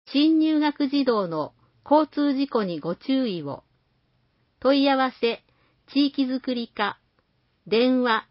新入学児童の交通事故にご注意を。問い合わせ、地域づくり課、電話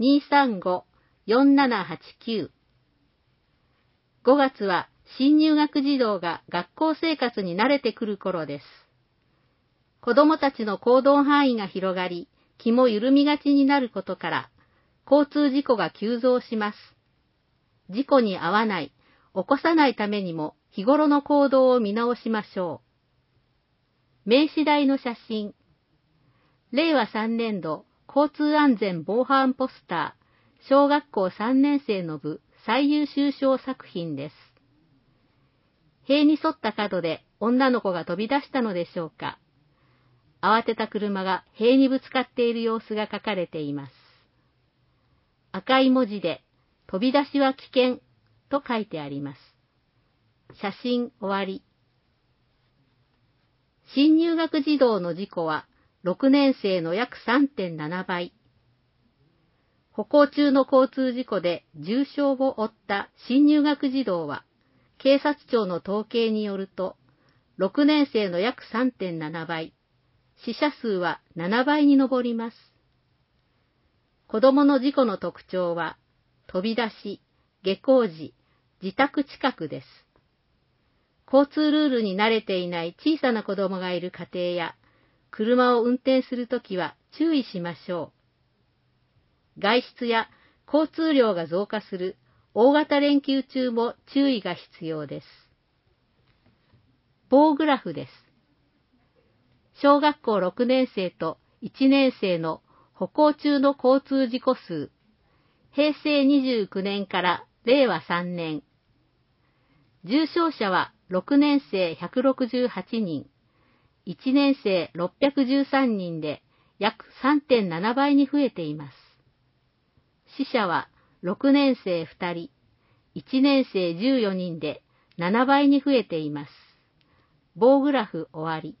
235-4789。5月は新入学児童が学校生活に慣れてくる頃です。子供たちの行動範囲が広がり、気も緩みがちになることから、交通事故が急増します。事故に遭わない、起こさないためにも日頃の行動を見直しましょう。名刺台の写真。令和3年度交通安全防犯ポスター、小学校3年生の部最優秀賞作品です。塀に沿った角で女の子が飛び出したのでしょうか。慌てた車が塀にぶつかっている様子が書かれています。赤い文字で、飛び出しは危険と書いてあります。写真終わり。新入学児童の事故は6年生の約 3.7 倍。歩行中の交通事故で重傷を負った新入学児童は、警察庁の統計によると、6年生の約 3.7 倍、死者数は7倍に上ります。子供の事故の特徴は、飛び出し、下校時、自宅近くです。交通ルールに慣れていない小さな子供がいる家庭や、車を運転するときは注意しましょう。外出や交通量が増加する大型連休中も注意が必要です。棒グラフです。小学校6年生と1年生の歩行中の交通事故数、平成29年から令和3年。重傷者は6年生168人、1年生613人で約 3.7 倍に増えています。死者は6年生2人、1年生14人で7倍に増えています。棒グラフ終わり。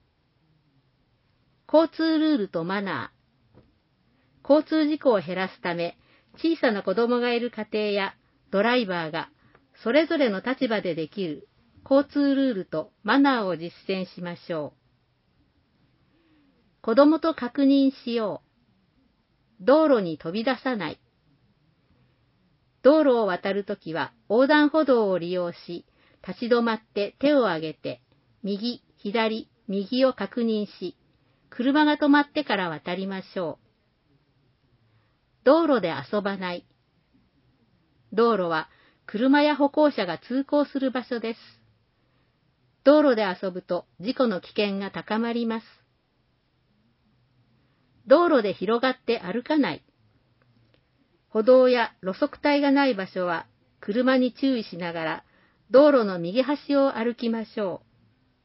交通ルールとマナー。交通事故を減らすため、小さな子供がいる家庭やドライバーがそれぞれの立場でできる交通ルールとマナーを実践しましょう。子供と確認しよう。道路に飛び出さない。道路を渡るときは横断歩道を利用し、立ち止まって手を挙げて、右、左、右を確認し、車が止まってから渡りましょう。道路で遊ばない。道路は車や歩行者が通行する場所です。道路で遊ぶと事故の危険が高まります。道路で広がって歩かない。歩道や路側帯がない場所は車に注意しながら道路の右端を歩きましょう。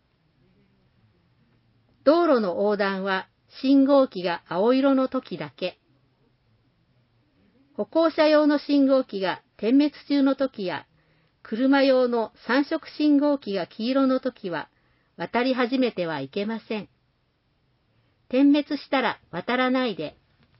道路の横断は信号機が青色の時だけ。歩行者用の信号機が点滅中の時や、車用の3色信号機が黄色の時は、渡り始めてはいけません。点滅したら渡らないで。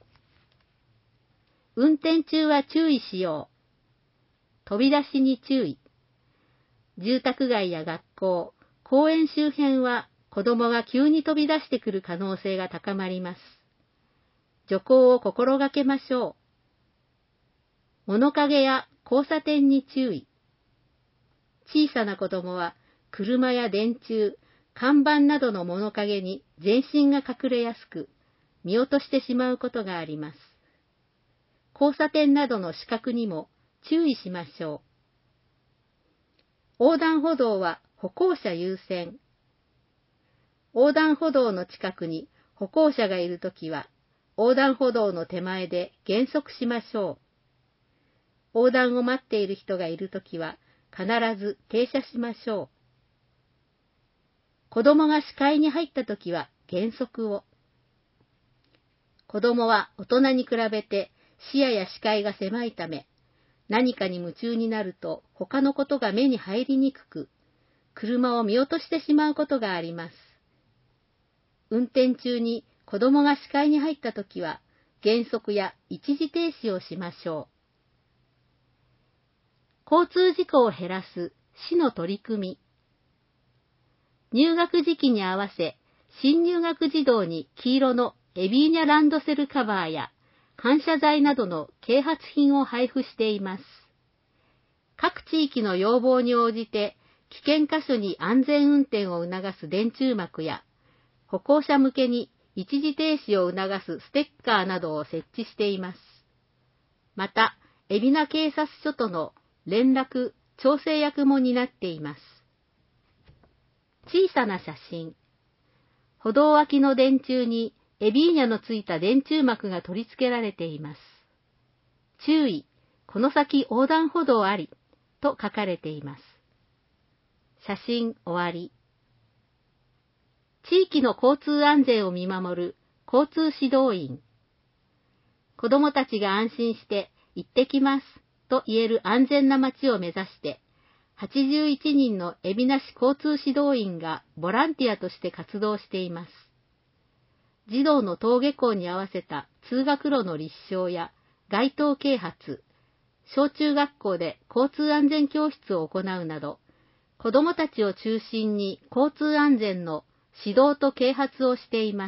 運転中は注意しよう。飛び出しに注意。住宅街や学校、公園周辺は子供が急に飛び出してくる可能性が高まります。徐行を心がけましょう。物陰や交差点に注意。小さな子供は車や電柱、看板などの物陰に全身が隠れやすく、見落としてしまうことがあります。交差点などの死角にも注意しましょう。横断歩道は歩行者優先。横断歩道の近くに歩行者がいるときは、横断歩道の手前で減速しましょう。横断を待っている人がいるときは必ず停車しましょう。子供が視界に入ったときは減速を。子供は大人に比べて視野や視界が狭いため、何かに夢中になると他のことが目に入りにくく、車を見落としてしまうことがあります。運転中に子供が視界に入ったときは減速や一時停止をしましょう。交通事故を減らす市の取り組み。 入学時期に合わせ、新入学児童に黄色のエビーニャランドセルカバーや感謝剤などの啓発品を配布しています。各地域の要望に応じて、危険箇所に安全運転を促す電柱幕や、歩行者向けに一時停止を促すステッカーなどを設置しています。また、海老名警察署との連絡・調整役も担っています。小さな写真。歩道脇の電柱にエビーニャのついた電柱幕が取り付けられています。注意、この先横断歩道あり、と書かれています。写真終わり。地域の交通安全を見守る交通指導員。子どもたちが安心して行ってきますと言える安全な街を目指して、81人の海老名市交通指導員がボランティアとして活動しています。児童の登下校に合わせた通学路の立証や街頭啓発、小中学校で交通安全教室を行うなど、子どもたちを中心に交通安全の指導と啓発をしています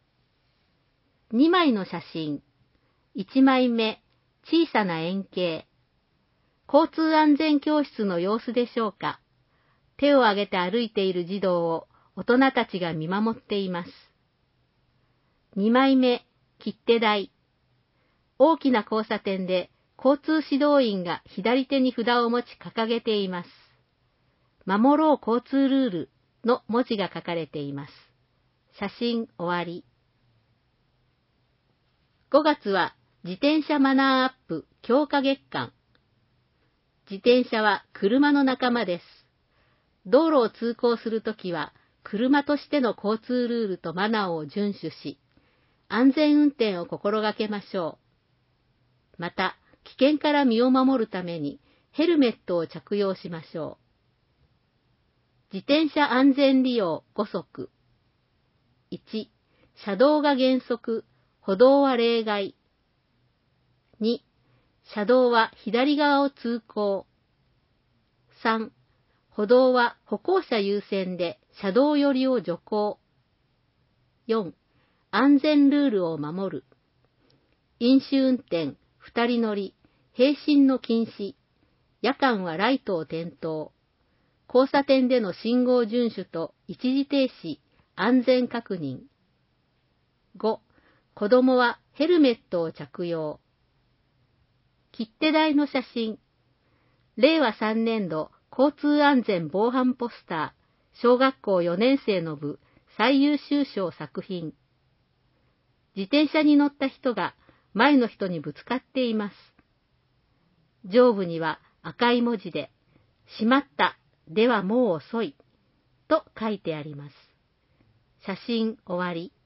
。2枚の写真。1枚目、小さな円形。交通安全教室の様子でしょうか。手を挙げて歩いている児童を大人たちが見守っています。2枚目、切手台。大きな交差点で交通指導員が左手に札を持ち掲げています。守ろう交通ルールの文字が書かれています。写真終わり。5月は自転車マナーアップ強化月間。自転車は車の仲間です。道路を通行するときは車としての交通ルールとマナーを遵守し、安全運転を心がけましょう。また、危険から身を守るためにヘルメットを着用しましょう。自転車安全利用5則。1、車道が原則、歩道は例外。2、車道は左側を通行。3、歩道は歩行者優先で車道寄りを徐行。4、安全ルールを守る。飲酒運転、二人乗り、並進の禁止。夜間はライトを点灯。交差点での信号遵守と一時停止、安全確認。5、子供はヘルメットを着用。切手台の写真。令和3年度交通安全防犯ポスター、小学校4年生の部最優秀賞作品。自転車に乗った人が前の人にぶつかっています。上部には赤い文字で、しまった、ではもう遅い、と書いてあります。写真終わり。